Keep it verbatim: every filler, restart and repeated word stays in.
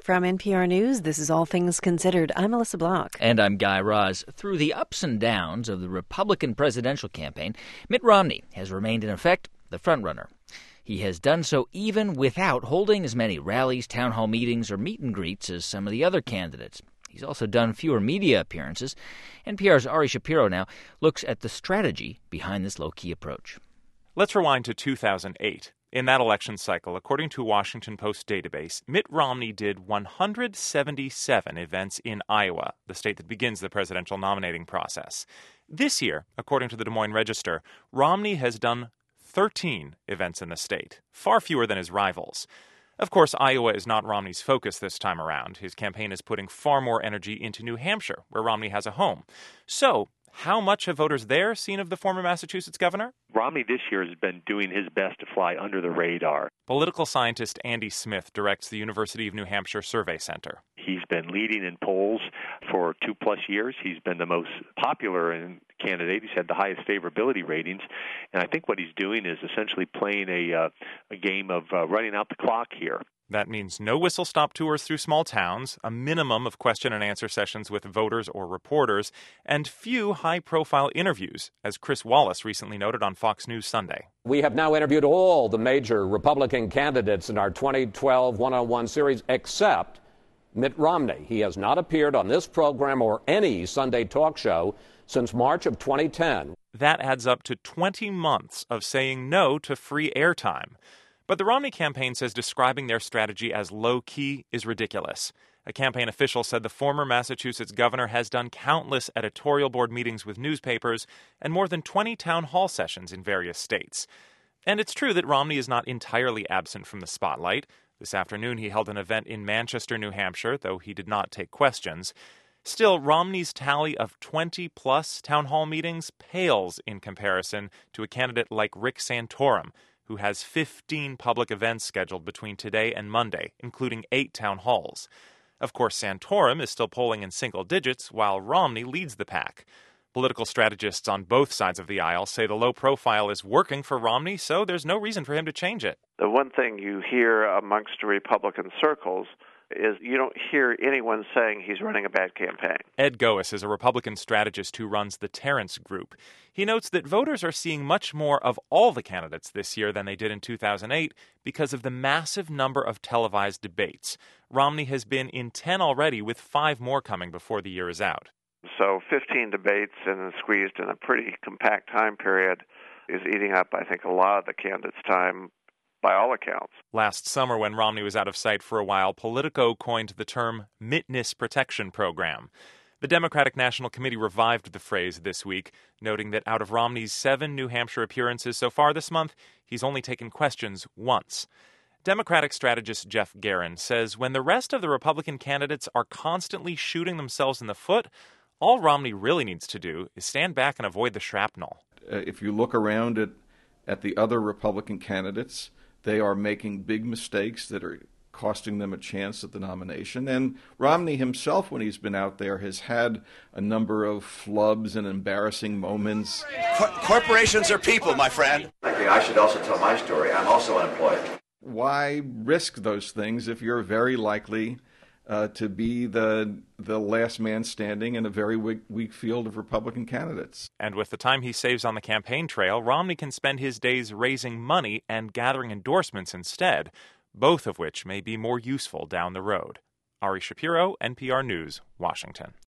From N P R News, this is All Things Considered. I'm Melissa Block. And I'm Guy Raz. Through the ups and downs of the Republican presidential campaign, Mitt Romney has remained, in effect, the frontrunner. He has done so even without holding as many rallies, town hall meetings, or meet and greets as some of the other candidates. He's also done fewer media appearances. N P R's Ari Shapiro now looks at the strategy behind this low-key approach. Let's rewind to two thousand eight. In that election cycle, according to a Washington Post database, Mitt Romney did one hundred seventy-seven events in Iowa, the state that begins the presidential nominating process. This year, according to the Des Moines Register, Romney has done thirteen events in the state, far fewer than his rivals. Of course, Iowa is not Romney's focus this time around. His campaign is putting far more energy into New Hampshire, where Romney has a home. So, how much have voters there seen of the former Massachusetts governor? Romney this year has been doing his best to fly under the radar. Political scientist Andy Smith directs the University of New Hampshire Survey Center. He's been leading in polls for two-plus years. He's been the most popular in candidate. He's had the highest favorability ratings. And I think what he's doing is essentially playing a, uh, a game of uh, running out the clock here. That means no whistle-stop tours through small towns, a minimum of question-and-answer sessions with voters or reporters, and few high-profile interviews, as Chris Wallace recently noted on Fox News Sunday. We have now interviewed all the major Republican candidates in our twenty twelve one-on-one series except Mitt Romney. He has not appeared on this program or any Sunday talk show since March of twenty ten. That adds up to twenty months of saying no to free airtime. But the Romney campaign says describing their strategy as low-key is ridiculous. A campaign official said the former Massachusetts governor has done countless editorial board meetings with newspapers and more than twenty town hall sessions in various states. And it's true that Romney is not entirely absent from the spotlight. This afternoon he held an event in Manchester, New Hampshire, though he did not take questions. Still, Romney's tally of twenty-plus town hall meetings pales in comparison to a candidate like Rick Santorum, who has fifteen public events scheduled between today and Monday, including eight town halls. Of course, Santorum is still polling in single digits, while Romney leads the pack. Political strategists on both sides of the aisle say the low profile is working for Romney, so there's no reason for him to change it. The one thing you hear amongst Republican circles is you don't hear anyone saying he's running a bad campaign. Ed Goes is a Republican strategist who runs the Terrence Group. He notes that voters are seeing much more of all the candidates this year than they did in two thousand eight because of the massive number of televised debates. Romney has been in ten already, with five more coming before the year is out. So fifteen debates and squeezed in a pretty compact time period is eating up, I think, a lot of the candidates' time, by all accounts. Last summer, when Romney was out of sight for a while, Politico coined the term Mittness Protection Program. The Democratic National Committee revived the phrase this week, noting that out of Romney's seven New Hampshire appearances so far this month, he's only taken questions once. Democratic strategist Jeff Guerin says when the rest of the Republican candidates are constantly shooting themselves in the foot, all Romney really needs to do is stand back and avoid the shrapnel. Uh, if you look around at, at the other Republican candidates, they are making big mistakes that are costing them a chance at the nomination. And Romney himself, when he's been out there, has had a number of flubs and embarrassing moments. Co- corporations are people, my friend. I think I should also tell my story. I'm also unemployed. Why risk those things if you're very likely uh, to be the the last man standing in a very weak, weak field of Republican candidates? And with the time he saves on the campaign trail, Romney can spend his days raising money and gathering endorsements instead, both of which may be more useful down the road. Ari Shapiro, N P R News, Washington.